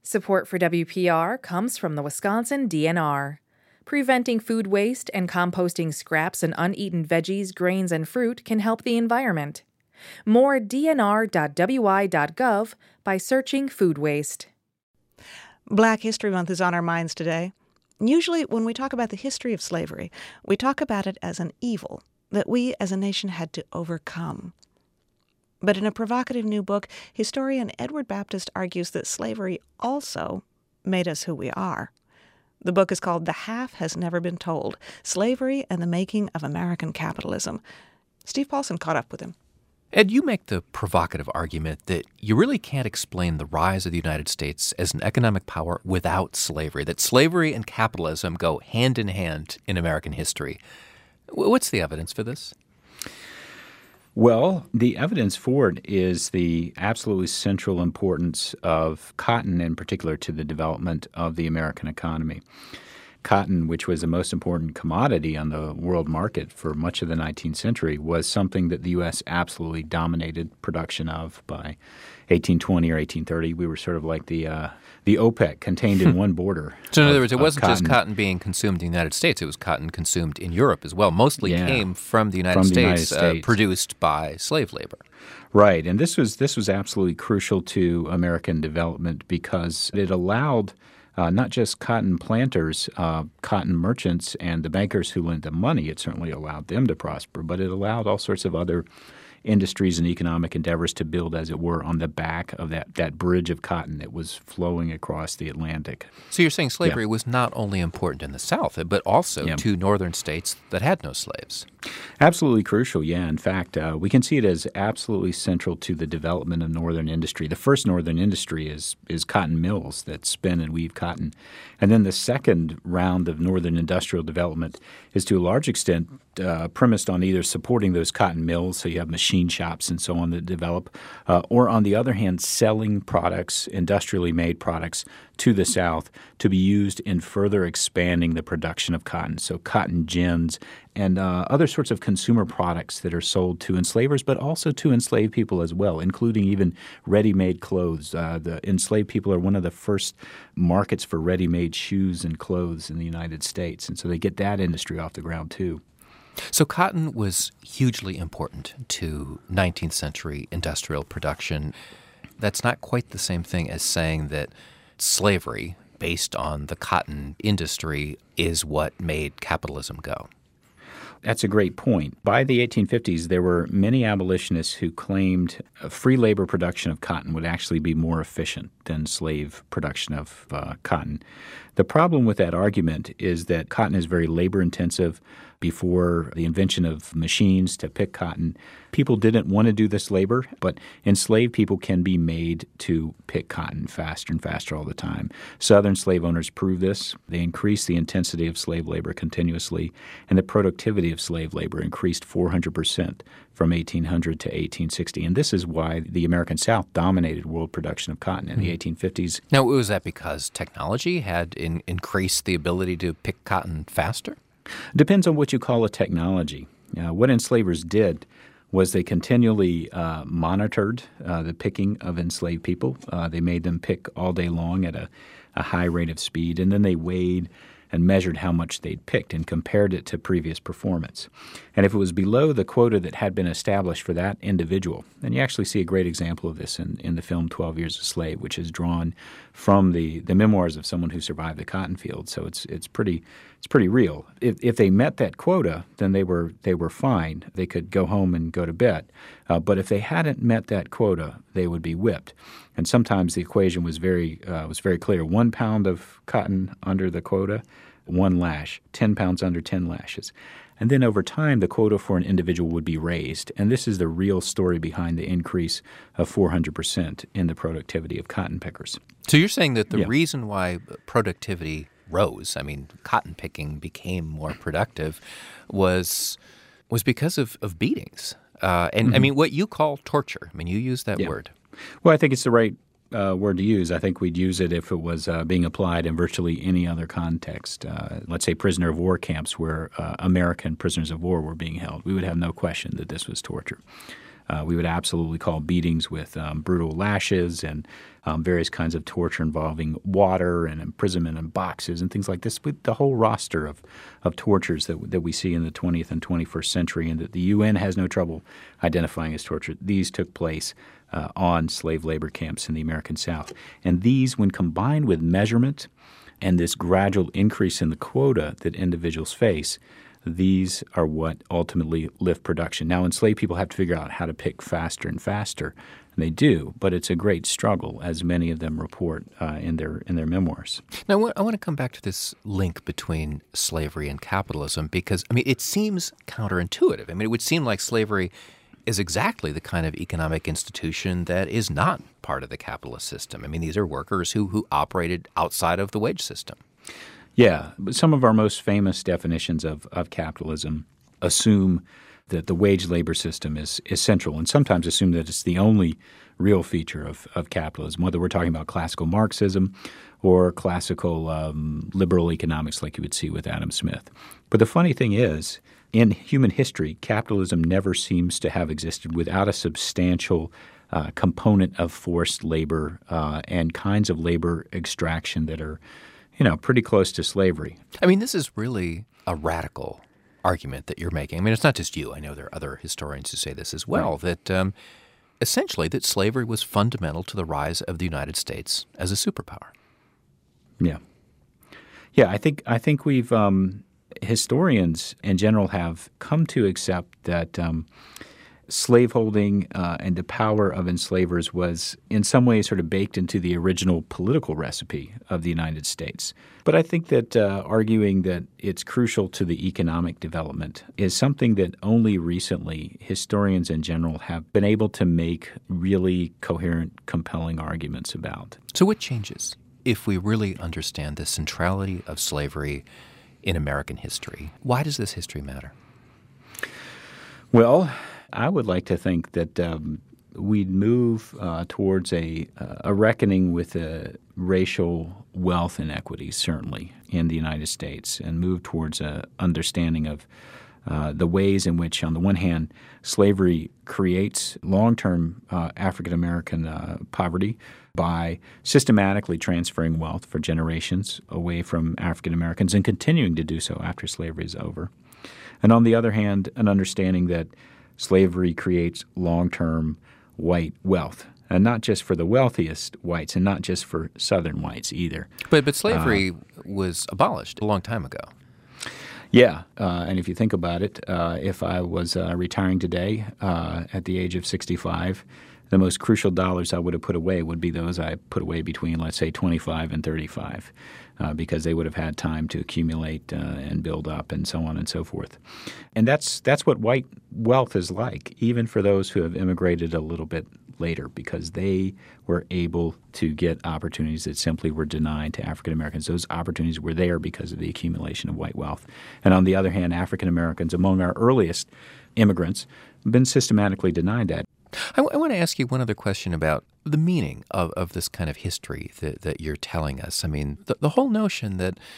Support for WPR comes from the Wisconsin DNR. Preventing food waste and composting scraps and uneaten veggies, grains, and fruit can help the environment. More dnr.wi.gov by searching food waste. Black History Month is on our minds today. Usually when we talk about the history of slavery, we talk about it as an evil that we as a nation had to overcome. But in a provocative new book, historian Edward Baptist argues that slavery also made us who we are. The book is called The Half Has Never Been Told: Slavery and the Making of American Capitalism. Steve Paulson caught up with him. Ed, you make the provocative argument that you really can't explain the rise of the United States as an economic power without slavery, that slavery and capitalism go hand in hand in American history. What's the evidence for this? Well, the evidence for it is the absolutely central importance of cotton, in particular, to the development of the American economy. Cotton, which was the most important commodity on the world market for much of the 19th century, was something that the U.S. absolutely dominated production of by 1820 or 1830. We were sort of like the OPEC contained in one border. So in other words, it wasn't just cotton being consumed in the United States. It was cotton consumed in Europe as well. Mostly came from the United States, produced by slave labor. Right, and this was absolutely crucial to American development because it allowed not just cotton planters, cotton merchants, and the bankers who lent them money. It certainly allowed them to prosper, but it allowed all sorts of other industries and economic endeavors to build, as it were, on the back of that bridge of cotton that was flowing across the Atlantic. So you're saying slavery was not only important in the South, but also to northern states that had no slaves. Absolutely crucial, yeah. In fact, we can see it as absolutely central to the development of northern industry. The first northern industry is cotton mills that spin and weave cotton. And then the second round of northern industrial development is to a large extent premised on either supporting those cotton mills, so you have machine shops and so on that develop, or on the other hand, selling products, industrially made products, to the South to be used in further expanding the production of cotton. So cotton gins and other sorts of consumer products that are sold to enslavers, but also to enslaved people as well, including even ready-made clothes. The enslaved people are one of the first markets for ready-made shoes and clothes in the United States, and so they get that industry off the ground too. So cotton was hugely important to 19th century industrial production. That's not quite the same thing as saying that slavery, based on the cotton industry, is what made capitalism go. That's a great point. By the 1850s, there were many abolitionists who claimed free labor production of cotton would actually be more efficient than slave production of cotton. The problem with that argument is that cotton is very labor-intensive. Before the invention of machines to pick cotton, people didn't want to do this labor, but enslaved people can be made to pick cotton faster and faster all the time. Southern slave owners proved this. They increased the intensity of slave labor continuously, and the productivity of slave labor increased 400% from 1800 to 1860. And this is why the American South dominated world production of cotton in the 1850s. Now, was that because technology had increased the ability to pick cotton faster? Depends on what you call a technology. What enslavers did was they continually monitored the picking of enslaved people. They made them pick all day long at a high rate of speed, and then they weighed and measured how much they'd picked and compared it to previous performance. And if it was below the quota that had been established for that individual, and you actually see a great example of this in the film 12 Years a Slave, which is drawn from the memoirs of someone who survived the cotton field. So it's pretty real. If they met that quota, then they were fine. They could go home and go to bed. But if they hadn't met that quota, they would be whipped. And sometimes the equation was very clear. 1 pound of cotton under the quota, 1 lash. 10 pounds under, 10 lashes. And then over time, the quota for an individual would be raised. And this is the real story behind the increase of 400% in the productivity of cotton pickers. So you're saying that the reason why productivity rose, cotton picking became more productive, was because of beatings. What you call torture. You use that word. Well, I think it's the right word to use. I think we'd use it if it was being applied in virtually any other context. Let's say prisoner of war camps where American prisoners of war were being held. We would have no question that this was torture. We would absolutely call beatings with brutal lashes and various kinds of torture involving water and imprisonment in boxes and things like this, with the whole roster of tortures that we see in the 20th and 21st century and that the UN has no trouble identifying as torture. These took place on slave labor camps in the American South. And these, when combined with measurement and this gradual increase in the quota that individuals face, these are what ultimately lift production. Now, enslaved people have to figure out how to pick faster and faster, and they do, but it's a great struggle, as many of them report in their memoirs. Now, I want to come back to this link between slavery and capitalism because, it seems counterintuitive. It would seem like slavery is exactly the kind of economic institution that is not part of the capitalist system. These are workers who operated outside of the wage system. Yeah, but some of our most famous definitions of capitalism assume that the wage labor system is central and sometimes assume that it's the only real feature of capitalism, whether we're talking about classical Marxism or classical liberal economics like you would see with Adam Smith. But the funny thing is, in human history, capitalism never seems to have existed without a substantial component of forced labor and kinds of labor extraction that are pretty close to slavery. This is really a radical argument that you're making. It's not just you. I know there are other historians who say this as well, right. That essentially that slavery was fundamental to the rise of the United States as a superpower. Yeah. Yeah, I think we've historians in general have come to accept that slaveholding and the power of enslavers was in some ways sort of baked into the original political recipe of the United States. But I think that arguing that it's crucial to the economic development is something that only recently historians in general have been able to make really coherent, compelling arguments about. So what changes if we really understand the centrality of slavery in American history? Why does this history matter? Well, I would like to think that we'd move towards a reckoning with racial wealth inequities, certainly, in the United States, and move towards an understanding of the ways in which, on the one hand, slavery creates long-term African-American poverty by systematically transferring wealth for generations away from African-Americans and continuing to do so after slavery is over. And on the other hand, an understanding that slavery creates long-term white wealth, and not just for the wealthiest whites and not just for Southern whites either. But slavery was abolished a long time ago. Yeah, and if you think about it, if I was retiring today at the age of 65, the most crucial dollars I would have put away would be those I put away between, let's say, 25 and 35, because they would have had time to accumulate and build up and so on and so forth. And that's what white wealth is like, even for those who have immigrated a little bit later, because they were able to get opportunities that simply were denied to African Americans. Those opportunities were there because of the accumulation of white wealth. And on the other hand, African Americans, among our earliest immigrants, have been systematically denied that. I want to ask you one other question about the meaning of this kind of history that you're telling us. The whole notion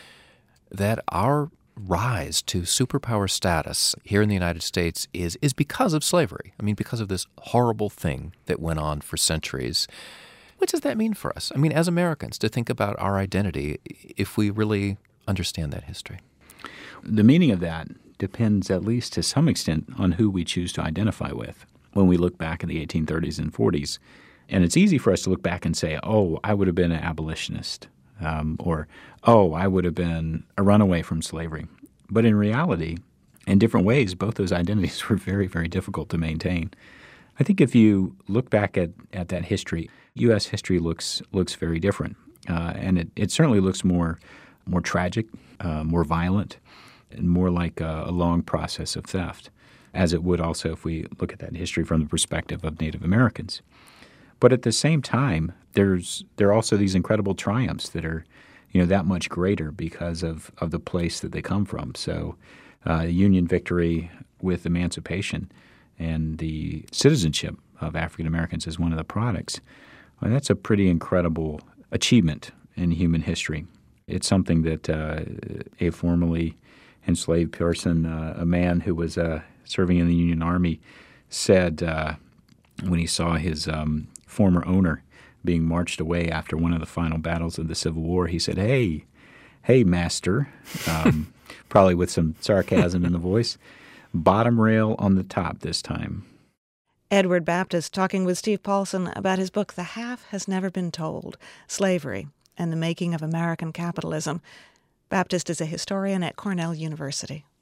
that our rise to superpower status here in the United States is because of slavery. Because of this horrible thing that went on for centuries. What does that mean for us? As Americans, to think about our identity if we really understand that history? The meaning of that depends, at least to some extent, on who we choose to identify with. When we look back in the 1830s and 40s, and it's easy for us to look back and say, oh, I would have been an abolitionist, or, oh, I would have been a runaway from slavery. But in reality, in different ways, both those identities were very, very difficult to maintain. I think if you look back at that history, U.S. history looks very different, and it certainly looks more tragic, more violent, and more like a long process of theft, as it would also if we look at that history from the perspective of Native Americans. But at the same time, there are also these incredible triumphs that are, that much greater because of the place that they come from. So Union victory with emancipation and the citizenship of African Americans as one of the products, well, that's a pretty incredible achievement in human history. It's something that a formerly enslaved person, a man who was serving in the Union Army, said when he saw his former owner being marched away after one of the final battles of the Civil War. He said, hey, master, probably with some sarcasm in the voice, bottom rail on the top this time. Edward Baptist talking with Steve Paulson about his book, The Half Has Never Been Told, Slavery and the Making of American Capitalism. Baptist is a historian at Cornell University.